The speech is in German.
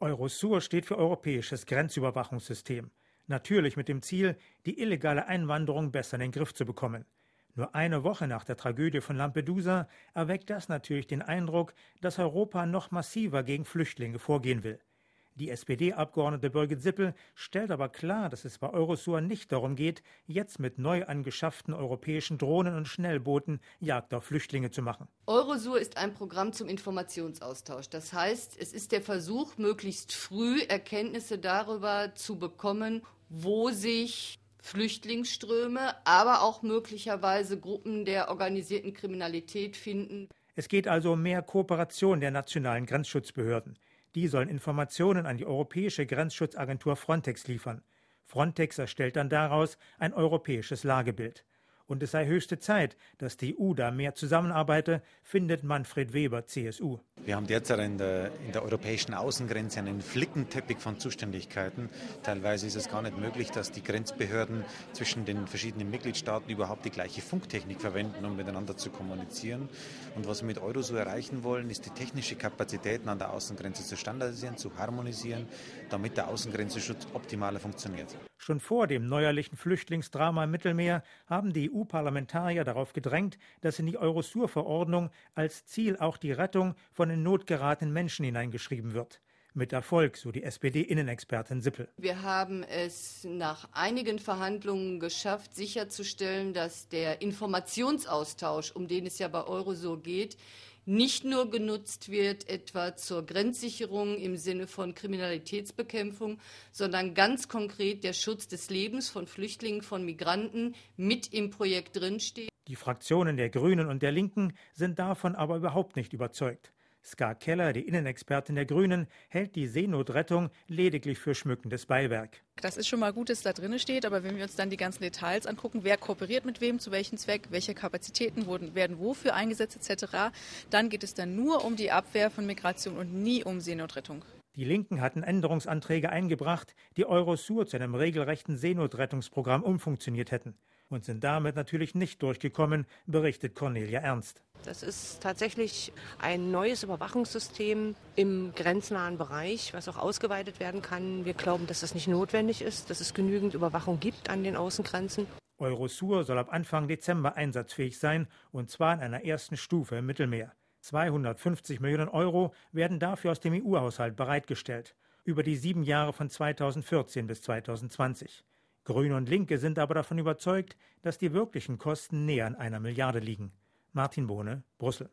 Eurosur steht für Europäisches Grenzüberwachungssystem. Natürlich mit dem Ziel, die illegale Einwanderung besser in den Griff zu bekommen. Nur eine Woche nach der Tragödie von Lampedusa erweckt das natürlich den Eindruck, dass Europa noch massiver gegen Flüchtlinge vorgehen will. Die SPD-Abgeordnete Birgit Sippel stellt aber klar, dass es bei Eurosur nicht darum geht, jetzt mit neu angeschafften europäischen Drohnen und Schnellbooten Jagd auf Flüchtlinge zu machen. Eurosur ist ein Programm zum Informationsaustausch. Das heißt, es ist der Versuch, möglichst früh Erkenntnisse darüber zu bekommen, wo sich Flüchtlingsströme, aber auch möglicherweise Gruppen der organisierten Kriminalität finden. Es geht also um mehr Kooperation der nationalen Grenzschutzbehörden. Die sollen Informationen an die europäische Grenzschutzagentur Frontex liefern. Frontex erstellt dann daraus ein europäisches Lagebild. Und es sei höchste Zeit, dass die EU da mehr zusammenarbeite, findet Manfred Weber, CSU. Wir haben derzeit in der europäischen Außengrenze einen Flickenteppich von Zuständigkeiten. Teilweise ist es gar nicht möglich, dass die Grenzbehörden zwischen den verschiedenen Mitgliedstaaten überhaupt die gleiche Funktechnik verwenden, um miteinander zu kommunizieren. Und was wir mit Eurosur erreichen wollen, ist die technische Kapazitäten an der Außengrenze zu standardisieren, zu harmonisieren, damit der Außengrenzenschutz optimaler funktioniert. Schon vor dem neuerlichen Flüchtlingsdrama im Mittelmeer haben die EU-Parlamentarier darauf gedrängt, dass in die Eurosur-Verordnung als Ziel auch die Rettung von in Not geratenen Menschen hineingeschrieben wird. Mit Erfolg, so die SPD-Innenexpertin Sippel. Wir haben es nach einigen Verhandlungen geschafft, sicherzustellen, dass der Informationsaustausch, um den es ja bei Eurosur geht, nicht nur genutzt wird, etwa zur Grenzsicherung im Sinne von Kriminalitätsbekämpfung, sondern ganz konkret der Schutz des Lebens von Flüchtlingen, von Migranten mit im Projekt drinsteht. Die Fraktionen der Grünen und der Linken sind davon aber überhaupt nicht überzeugt. Ska Keller, die Innenexpertin der Grünen, hält die Seenotrettung lediglich für schmückendes Beiwerk. Das ist schon mal gut, dass da drin steht, aber wenn wir uns dann die ganzen Details angucken, wer kooperiert mit wem, zu welchem Zweck, welche Kapazitäten werden wofür eingesetzt etc., dann geht es dann nur um die Abwehr von Migration und nie um Seenotrettung. Die Linken hatten Änderungsanträge eingebracht, die Eurosur zu einem regelrechten Seenotrettungsprogramm umfunktioniert hätten. Und sind damit natürlich nicht durchgekommen, berichtet Cornelia Ernst. Das ist tatsächlich ein neues Überwachungssystem im grenznahen Bereich, was auch ausgeweitet werden kann. Wir glauben, dass das nicht notwendig ist, dass es genügend Überwachung gibt an den Außengrenzen. Eurosur soll ab Anfang Dezember einsatzfähig sein, und zwar in einer ersten Stufe im Mittelmeer. 250 Millionen Euro werden dafür aus dem EU-Haushalt bereitgestellt, über die 7 Jahre von 2014 bis 2020. Grüne und Linke sind aber davon überzeugt, dass die wirklichen Kosten näher an 1 Milliarde liegen. Martin Bohne, Brüssel.